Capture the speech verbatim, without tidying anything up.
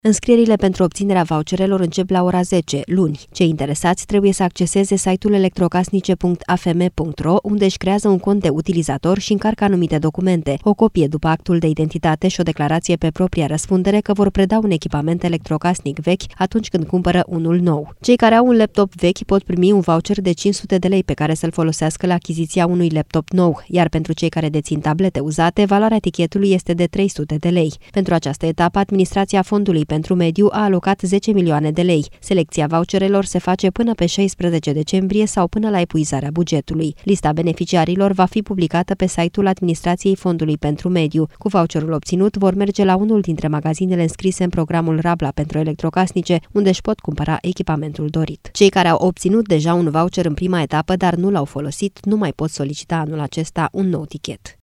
Înscrierile pentru obținerea voucherelor încep la ora zece, luni. Cei interesați trebuie să acceseze site-ul electrocasnice punct a f m punct r o, unde își creează un cont de utilizator și încarcă anumite documente, o copie după actul de identitate și o declarație pe propria răspundere că vor preda un echipament electrocasnic vechi atunci când cumpără unul nou. Cei care au un laptop vechi pot primi un voucher de cinci sute de lei pe care să-l folosească la achiziția unui laptop nou, iar pentru cei care dețin tablete uzate, valoarea tichetului este de trei sute de lei. Pentru această etapă, administrația Fondului pentru Mediu a alocat zece milioane de lei. Selecția voucherelor se face până pe șaisprezece decembrie sau până la epuizarea bugetului. Lista beneficiarilor va fi publicată pe site-ul administrației Fondului pentru Mediu. Cu voucherul obținut vor merge la unul dintre magazinele înscrise în programul Rabla pentru electrocasnice, unde își pot cumpăra echipamentul dorit. Cei care au obținut deja un voucher în prima etapă, dar nu l-au folosit, nu mai pot solicita anul acesta un nou tichet.